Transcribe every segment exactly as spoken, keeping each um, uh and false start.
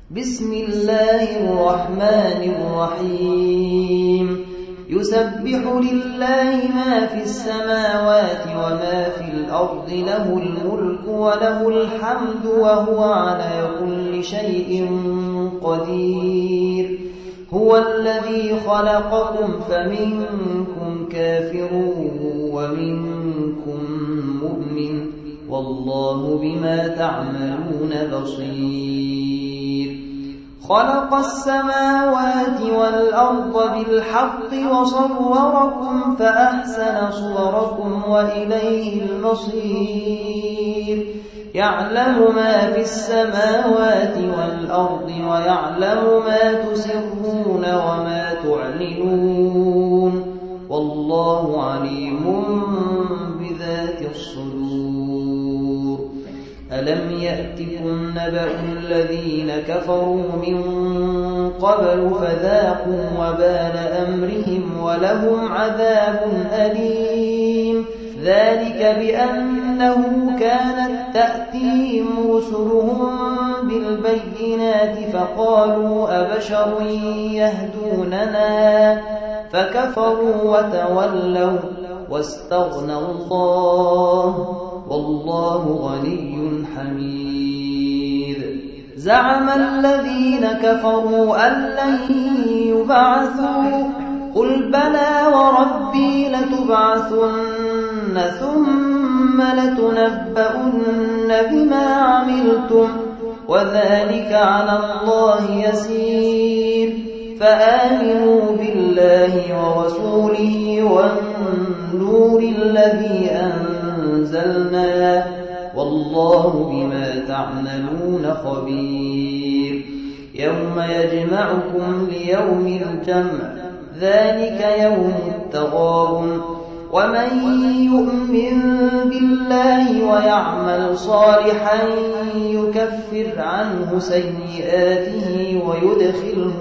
بسم الله الرحمن الرحيم يسبح لله ما في السماوات وما في الأرض له الملك وله الحمد وهو على كل شيء قدير هو الذي خلقكم فمنكم كافر ومنكم مؤمن والله بما تعملون بصير خلق السماوات والأرض بالحق وصوركم فأحسن صوركم وإليه المصير يعلم ما في السماوات والأرض ويعلم ما تسرون وما تعلنون والله عليم بذات الصدور ألم يأتكم نبأ الذين كفروا من قبل فذاقوا وبال أمرهم ولهم عذاب أليم ذلك بأنه كانت تأتيهم رسلهم بالبينات فقالوا أبشر يهدوننا فكفروا وتولوا واستغنى الله والله غني حميد زعم الذين كفروا أن لن يبعثوا قل بلى وربي لتبعثن ثم لتنبؤن بما عملتم وذلك على الله يسير فآمنوا بالله ورسوله والنور الذي أنزلنا والله بما تعملون خبير يوم يجمعكم ليوم الجمع ذلك يوم التغابن ومن يؤمن بالله ويعمل صالحا يكفر عنه سيئاته ويدخله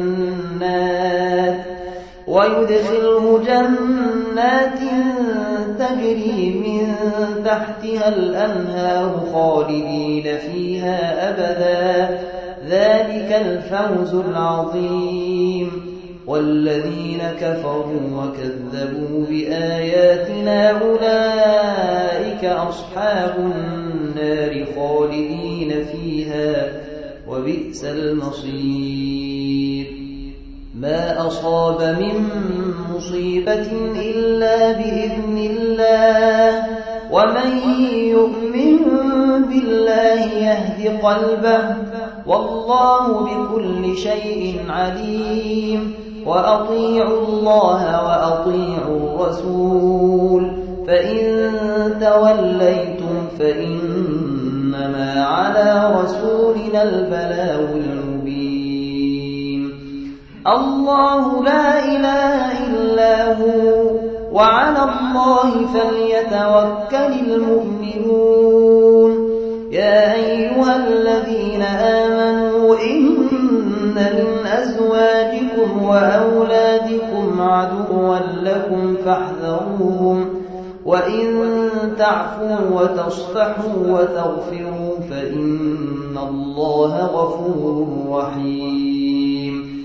جنات ويدخله جنات تجري من تحتها الأنهار خالدين فيها أبدا ذلك الفوز العظيم والذين كفروا وكذبوا بآياتنا أولئك أصحاب النار خالدين فيها وبئس المصير ما أصاب من مصيبة إلا بإذن الله ومن يؤمن بالله يهد قلبه والله بكل شيء عليم وأطيعوا الله وأطيعوا الرسول فإن توليتم فإنما على رسولنا البلاغ المبين الله لا إله إلا هو وعلى الله فليتوكل المؤمنون يا أيها الذين آمنوا إن من أزواجكم وأولادكم عدوا لكم فاحذروهم وإن تعفوا وتصفحوا وتغفروا فإن الله غفور رحيم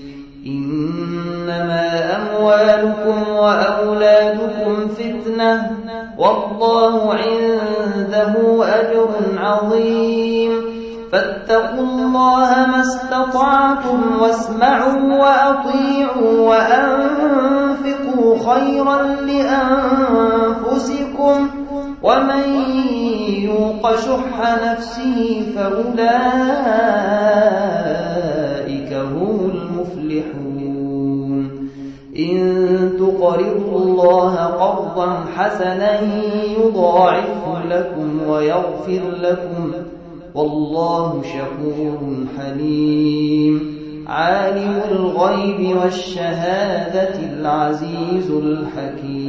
إنما أموالكم وأولادكم فتنة والله عنده أجر عظيم فاتقوا الله ما استطعتم واسمعوا وأطيعوا وأنفقوا خيرا لأنفسكم ومن يوق شح نفسه فأولئك هم المفلحون إن تقرضوا الله قرضا حسنا يضاعفه لكم ويغفر لكم والله شكور حليم عالم الغيب والشهادة العزيز الحكيم